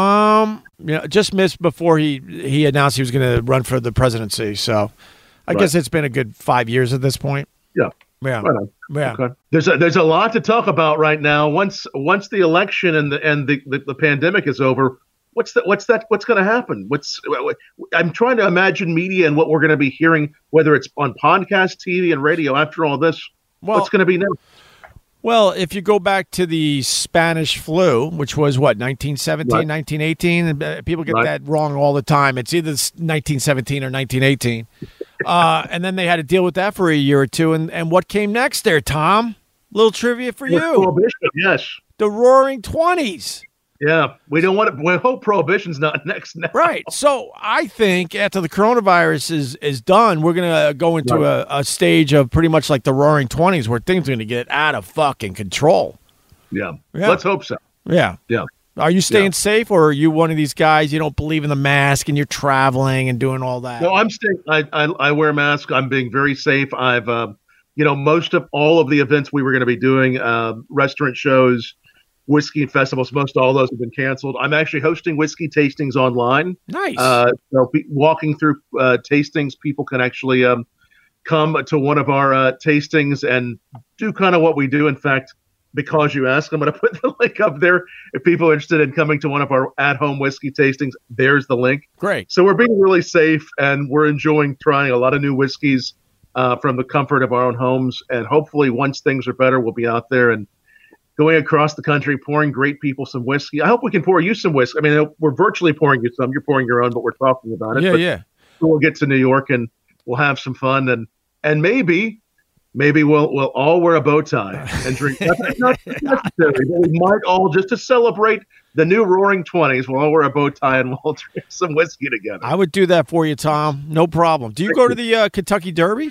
um you know, just missed before he he announced he was going to run for the presidency. So I
right.
guess it's been a good five years at this point.
Yeah.
Yeah.
Right on.
Yeah.
Okay. There's a, there's a lot to talk about right now. Once once the election and the and the, the, the pandemic is over, what's that what's that what's going to happen? What's I'm trying to imagine media and what we're going to be hearing, whether it's on podcast, T V, and radio after all this. Well, what's going to be next?
Well, if you go back to the Spanish flu, which was what, nineteen seventeen, right. nineteen eighteen, people get right. that wrong all the time. It's either nineteen seventeen or nineteen eighteen. uh, and then they had to deal with that for a year or two. And, and what came next there, Tom? Little trivia for you.
Prohibition, yes.
The Roaring Twenties.
Yeah, we don't want to. We hope prohibition's not next now.
Right. So I think after the coronavirus is, is done, we're going to go into right. a, a stage of pretty much like the Roaring Twenties where things are going to get out of fucking control.
Yeah. yeah. Let's hope so.
Yeah.
Yeah.
Are you staying
yeah.
safe, or are you one of these guys you don't believe in the mask and you're traveling and doing all that?
No, I'm staying. I, I, I wear a mask. I'm being very safe. I've, uh, you know, most of all of the events we were going to be doing, uh, restaurant shows, whiskey festivals, most all those have been canceled. I'm actually hosting whiskey tastings online.
Nice.
Uh, so be, walking through uh, tastings, people can actually um, come to one of our uh, tastings and do kind of what we do. In fact, because you asked, I'm going to put the link up there. If people are interested in coming to one of our at-home whiskey tastings, there's the link.
Great.
So we're being really safe, and we're enjoying trying a lot of new whiskeys uh, from the comfort of our own homes. And hopefully once things are better, we'll be out there and going across the country, pouring great people some whiskey. I hope we can pour you some whiskey. I mean, we're virtually pouring you some. You're pouring your own, but we're talking about it.
Yeah,
but
yeah.
We'll get to New York, and we'll have some fun. And and maybe... Maybe we'll we'll all wear a bow tie and drink. That's not necessary, but we might all, just to celebrate the new Roaring Twenties, we'll all wear a bow tie and we'll drink some whiskey together.
I would do that for you, Tom. No problem. Do you go to the uh, Kentucky Derby?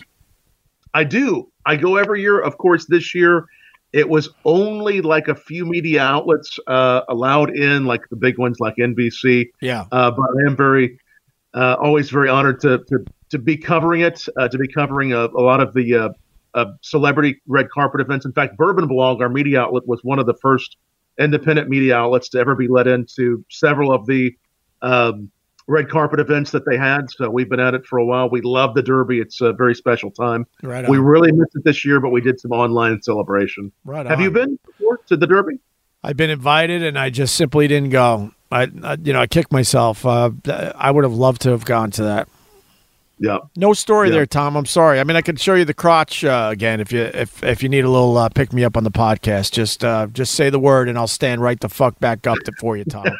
I do. I go every year. Of course, this year it was only like a few media outlets uh, allowed in, like the big ones like N B C.
Yeah.
Uh, but I am very, uh, always very honored to to to be covering it, uh, to be covering a, a lot of the. Uh, Uh, celebrity red carpet events. In fact, Bourbon Blog, our media outlet, was one of the first independent media outlets to ever be let into several of the um, red carpet events that they had. So we've been at it for a while. We love the Derby. It's a very special time.
Right on.
We really missed it this year, but we did some online celebration.
Right on.
Have you been before to the Derby?
I've been invited, and I just simply didn't go. I, I you know, I kicked myself. Uh, I would have loved to have gone to that.
Yeah.
No story
yeah.
there, Tom. I'm sorry. I mean, I could show you the crotch uh, again if you if if you need a little uh, pick me up on the podcast. Just uh, just say the word, and I'll stand right the fuck back up to, for you, Tom.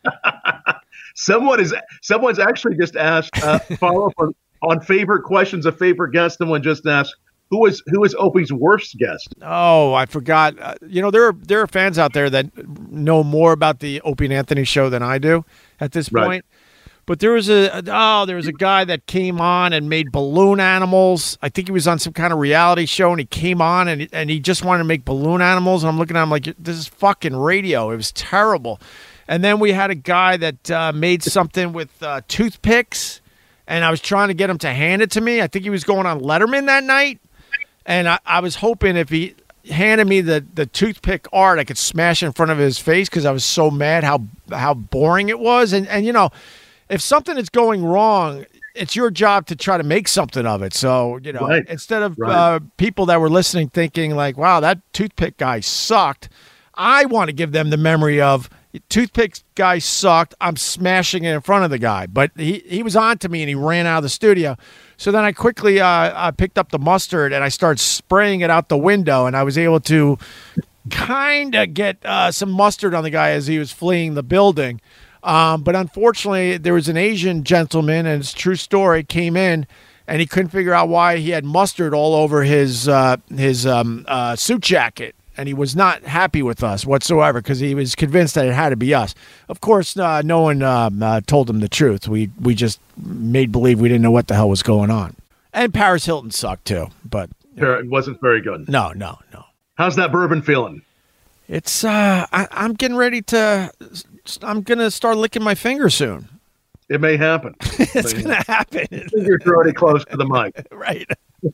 Someone is someone's actually just asked uh, follow up on, on favorite questions of favorite guests. Someone just asked, who was who was Opie's worst guest?
Oh, I forgot. Uh, you know, there are there are fans out there that know more about the Opie and Anthony show than I do at this
Right.
point. But there was a oh, there was a guy that came on and made balloon animals. I think he was on some kind of reality show, and he came on and and he just wanted to make balloon animals. And I'm looking at him like, this is fucking radio. It was terrible. And then we had a guy that uh, made something with uh, toothpicks, and I was trying to get him to hand it to me. I think he was going on Letterman that night, and I, I was hoping if he handed me the, the toothpick art, I could smash it in front of his face because I was so mad how how boring it was. And and you know. If something is going wrong, it's your job to try to make something of it. So, you know,
Right.
instead of
Right.
uh, people that were listening thinking like, wow, that toothpick guy sucked, I want to give them the memory of toothpick guy sucked. I'm smashing it in front of the guy. But he, he was on to me and he ran out of the studio. So then I quickly uh, I picked up the mustard and I started spraying it out the window, and I was able to kind of get uh, some mustard on the guy as he was fleeing the building. Um, but unfortunately, there was an Asian gentleman, and it's a true story, came in, and he couldn't figure out why he had mustard all over his uh, his um, uh, suit jacket, and he was not happy with us whatsoever because he was convinced that it had to be us. Of course, uh, no one um, uh, told him the truth. We we just made believe we didn't know what the hell was going on. And Paris Hilton sucked too, but
It wasn't very good.
no, no, no.
How's that bourbon feeling?
It's uh, I, I'm getting ready to. I'm gonna start licking my finger soon.
It may happen.
It's gonna happen,
You're already close to the mic.
right?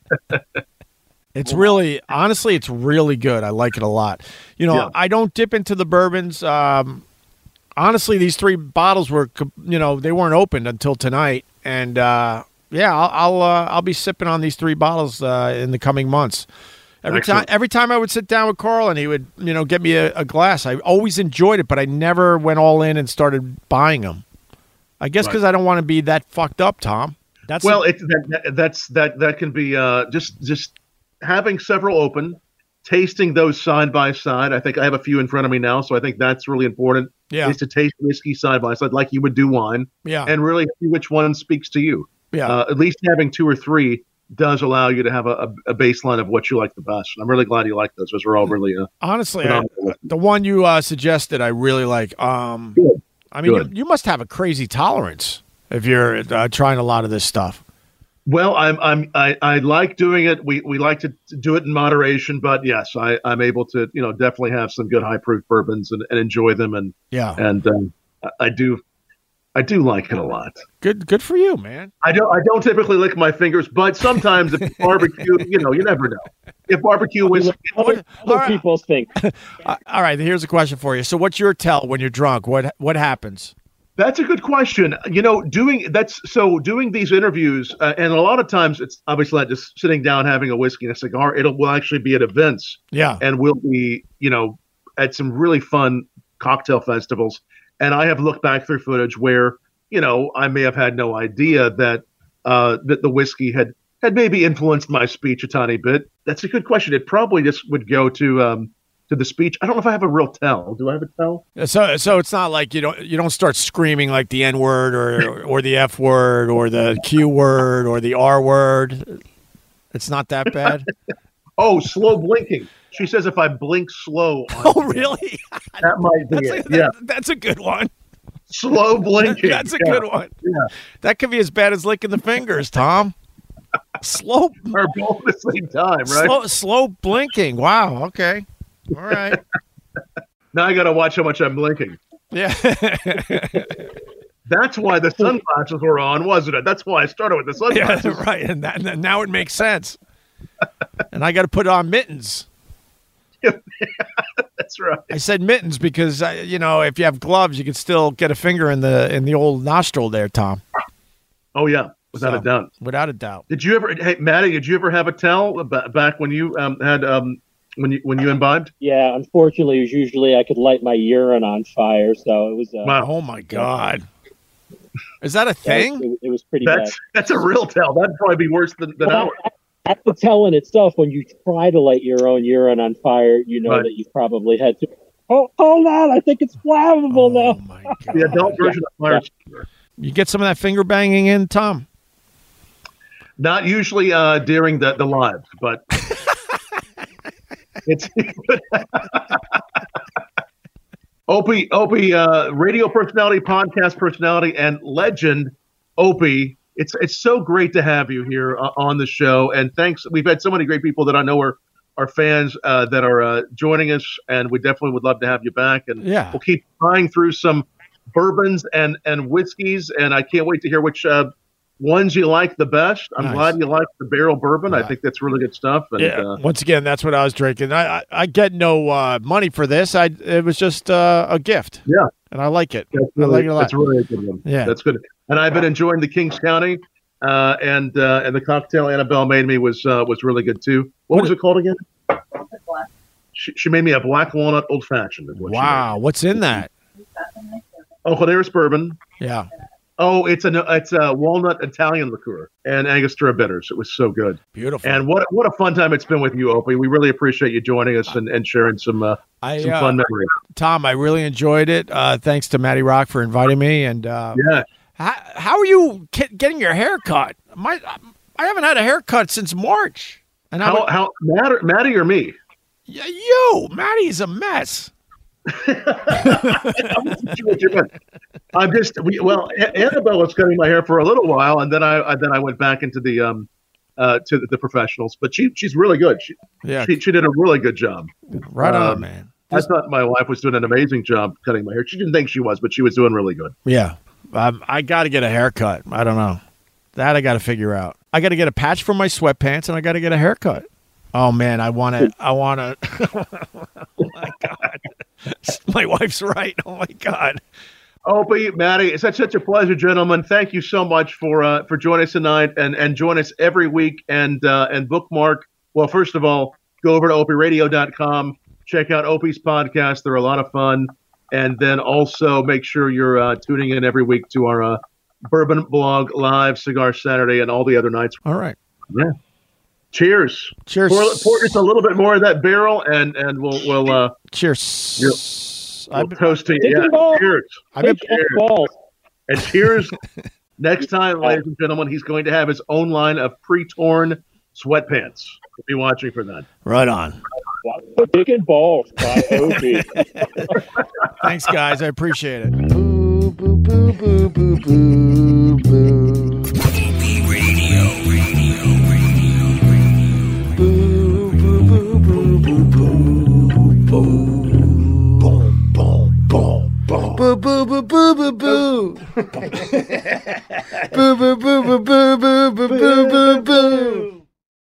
It's really, honestly, it's really good. I like it a lot. You know,
Yeah.
I don't dip into the bourbons. Um, honestly, these three bottles were, co- you know, they weren't opened until tonight, and uh, yeah, I'll I'll, uh, I'll be sipping on these three bottles uh, in the coming months. Every time,
Excellent.
every time I would sit down with Carl and he would, you know, get me a, a glass. I always enjoyed it, but I never went all in and started buying them. I guess
Right.
because I don't want to be that fucked up, Tom. That's
Well, it, that, that, that's that that can be uh, just just having several open, tasting those side by side. I think I have a few in front of me now, so I think that's really important.
Yeah.
Is to taste whiskey side by side like you would do wine,
yeah,
and really see which one speaks to you.
yeah.
Uh, at least having two or three does allow you to have a, a, a baseline of what you like the best. I'm really glad you like those. Those are all really uh,
Honestly, I,
phenomenal.
the one you uh, suggested, I really like. Um,
Good.
I mean, you,
Good.
you must have a crazy tolerance if you're uh, trying a lot of this stuff.
Well, I'm I'm I, I like doing it. We we like to do it in moderation, but yes, I I'm able to you know definitely have some good high proof bourbons and, and enjoy them, and
Yeah,
and um, I, I do I do like it a lot.
good, good for you, man.
I don't I don't typically lick my fingers, but sometimes if barbecue, you know, you never know. If barbecue was
Other,
What-
other
all right.
people's think.
Uh, all right, here's a question for you. So, what's your tell when you're drunk? What what happens?
That's a good question. You know, doing that's so doing these interviews, uh, and a lot of times it's obviously not just sitting down having a whiskey and a cigar. It'll will actually be at events,
Yeah,
and we'll be, you know, at some really fun cocktail festivals. And I have looked back through footage where, you know, I may have had no idea that uh, that the whiskey had had maybe influenced my speech a tiny bit. That's a good question. It probably just would go to um, to the speech. I don't know if I have a real tell. Do I have a tell?
so so it's not like you don't you don't start screaming like the N word or or the F word or the Q word or the R word. It's not that bad.
Oh, slow blinking. She says if I blink slow, on
Oh, really?
that might be
That's
it.
a,
Yeah,
that's a good one.
slow blinking.
That's a
Yeah.
good one.
Yeah.
That could be as bad as licking the fingers, Tom. Slow,
Or both at the same time, right?
slow, slow blinking. Wow. Okay. All right.
Now I got to watch how much I'm blinking.
Yeah.
That's why the sunglasses were on, wasn't it? That's why I started with the
yeah.
sunglasses.
Right. And, that, and now it makes sense. And I got to put on mittens.
That's right.
I said mittens because uh, you know if you have gloves, you can still get a finger in the in the old nostril there, Tom.
Oh yeah, without
So,
a doubt.
Without a doubt.
Did you ever, hey Maddie? Did you ever have a tell ba- back when you um, had um, when you when you imbibed?
Yeah, unfortunately, it was usually I could light my urine on fire, so it was. Uh,
Wow,
Oh my God. Is that a
yeah,
thing?
It, it was pretty
that's
bad.
that's a real tell. That'd probably be worse than, than
Well,
ours.
At the tell in itself, when you try to light your own urine on fire, you know
Right.
that you've probably had to. Oh, hold on! I think it's flammable
Oh
now.
my
The
God.
adult version of fire.
You get some of that finger banging in, Tom?
Not usually uh, during the, the live, but it's Opie, Opie, uh, radio personality, podcast personality, and legend, Opie. It's it's so great to have you here uh, on the show, and thanks. We've had so many great people that I know are are fans uh, that are uh, joining us, and we definitely would love to have you back. And
yeah.
we'll keep trying through some bourbons and and whiskeys, and I can't wait to hear which uh, ones you like the best. I'm
nice.
glad you like the barrel bourbon.
Yeah.
I think that's really good stuff. And,
yeah.
Uh,
Once again, that's what I was drinking. I I, I get no uh, money for this. I it was just uh, a gift.
Yeah,
and I like it.
That's
I
really,
like it a lot.
That's really a good one.
Yeah,
that's good. And I've been enjoying the Kings County, uh, and uh, and the cocktail Annabelle made me was uh, was really good too. What, what was it called again? She, she made me a black walnut old fashioned.
Wow, what's in that?
Oh, Corderis bourbon.
Yeah.
Oh, it's a it's a walnut Italian liqueur and Angostura bitters. It was so good.
Beautiful.
And what what a fun time it's been with you, Opie. We really appreciate you joining us and, and sharing some uh,
I,
some
uh,
fun memories.
Tom, I really enjoyed it. Uh, thanks to Matty Rock for inviting me. And uh,
yeah,
how, how are you getting your hair cut? My I haven't had a haircut since March.
And how would, how Matt, Matty or me?
Yeah, you, Matty's a mess.
I'm just we, well. Annabelle was cutting my hair for a little while, and then I, I then I went back into the um uh to the, the professionals. But she she's really good. She
yeah
she, she did a really good job.
Right on,
um,
man.
I thought my wife was doing an amazing job cutting my hair. She didn't think she was, but she was doing really good.
Yeah, um, I got to get a haircut. I don't know that I got to figure out. I got to get a patch for my sweatpants, and I got to get a haircut. Oh man, I want to. I want to. Oh my god, my wife's right. Oh my god.
Opie, Matty, it's such such a pleasure, gentlemen. Thank you so much for uh, for joining us tonight, and and join us every week, and uh, and bookmark. Well, first of all, go over to opie radio dot com. Check out Opie's podcast; they're a lot of fun. And then also make sure you're uh, tuning in every week to our uh, Bourbon Blog Live, Cigar Saturday, and all the other nights.
All right.
Yeah. Cheers.
Cheers.
Pour, pour just a little bit more of that barrel, and and we'll we'll uh,
cheers.
We'll toast to you. Yeah. Cheers.
I've been
cheers. And cheers. Next time, ladies and gentlemen, he's going to have his own line of pre-torn sweatpants. We'll be watching for that.
Right on.
Dick and balls by Opie.
Thanks, guys. I appreciate it.
Boo, boo, boo, boo, boo, boo, boo. Opie Radio, radio, radio, radio. Boo, boo, boo, boo, boo, boo, boo. Boom, boom, boom, boom. Boo, boo, boo, boo, boo, boo. Boo, boo, boo, boo, boo, boo, boo, boo, boo, boo.